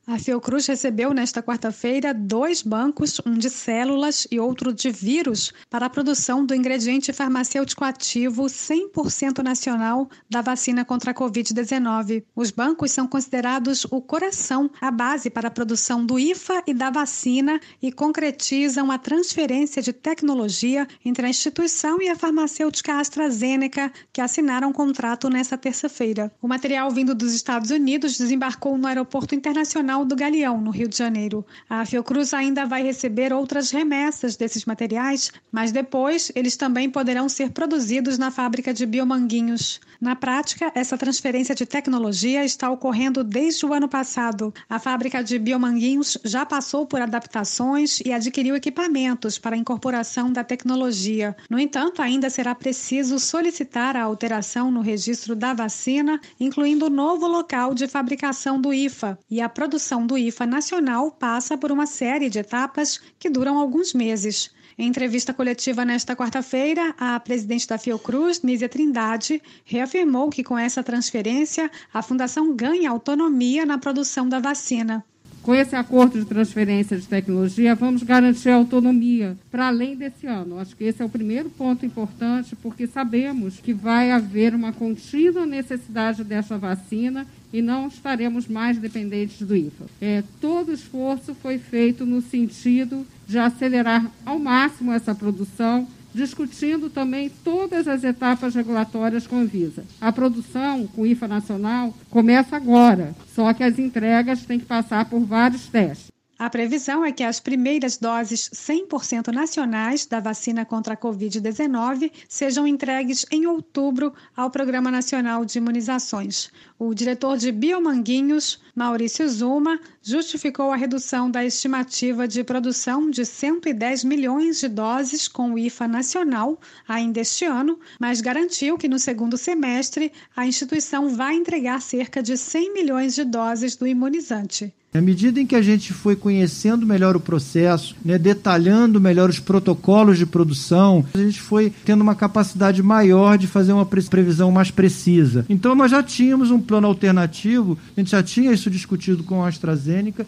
A Fiocruz recebeu nesta quarta-feira 2 bancos, um de células e outro de vírus, para a produção do ingrediente farmacêutico ativo 100% nacional da vacina contra a Covid-19. Os bancos são considerados o coração, a base para a produção do IFA e da vacina e concretizam a transferência de tecnologia entre a instituição e a farmacêutica AstraZeneca, que assinaram um contrato nesta terça-feira. O material vindo dos Estados Unidos desembarcou no Aeroporto Internacional do Galeão, no Rio de Janeiro. A Fiocruz ainda vai receber outras remessas desses materiais, mas depois eles também poderão ser produzidos na fábrica de Biomanguinhos. Na prática, essa transferência de tecnologia está ocorrendo desde o ano passado. A fábrica de Biomanguinhos já passou por adaptações e adquiriu equipamentos para a incorporação da tecnologia. No entanto, ainda será preciso solicitar a alteração no registro da vacina, incluindo o novo local de fabricação do IFA, e a produção do IFA nacional passa por uma série de etapas que duram alguns meses. Em entrevista coletiva nesta quarta-feira, a presidente da Fiocruz, Nízia Trindade, reafirmou que com essa transferência, a fundação ganha autonomia na produção da vacina. Com esse acordo de transferência de tecnologia, vamos garantir a autonomia para além desse ano. Acho que esse é o primeiro ponto importante, porque sabemos que vai haver uma contínua necessidade dessa vacina e não estaremos mais dependentes do IFA. Todo esforço foi feito no sentido de acelerar ao máximo essa produção, discutindo também todas as etapas regulatórias com a Anvisa. A produção com o IFA nacional começa agora, só que as entregas têm que passar por vários testes. A previsão é que as primeiras doses 100% nacionais da vacina contra a Covid-19 sejam entregues em outubro ao Programa Nacional de Imunizações. O diretor de Biomanguinhos, Maurício Zuma, justificou a redução da estimativa de produção de 110 milhões de doses com o IFA nacional ainda este ano, mas garantiu que no segundo semestre a instituição vai entregar cerca de 100 milhões de doses do imunizante. À medida em que a gente foi conhecendo melhor o processo, detalhando melhor os protocolos de produção, a gente foi tendo uma capacidade maior de fazer uma previsão mais precisa. Então nós já tínhamos um plano alternativo, a gente já tinha isso discutido com a AstraZeneca,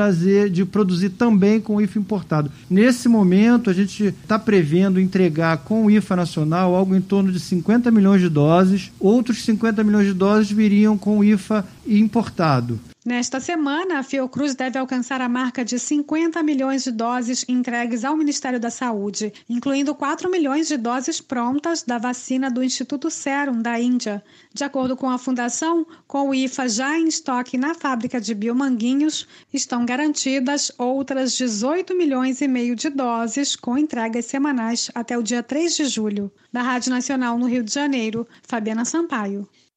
de produzir também com o IFA importado. Nesse momento a gente está prevendo entregar com o IFA nacional algo em torno de 50 milhões de doses, outros 50 milhões de doses viriam com o IFA importado. Nesta semana, a Fiocruz deve alcançar a marca de 50 milhões de doses entregues ao Ministério da Saúde, incluindo 4 milhões de doses prontas da vacina do Instituto Serum, da Índia. De acordo com a Fundação, com o IFA já em estoque na fábrica de Biomanguinhos, estão garantidas outras 18 milhões e meio de doses com entregas semanais até o dia 3 de julho. Da Rádio Nacional no Rio de Janeiro, Fabiana Sampaio.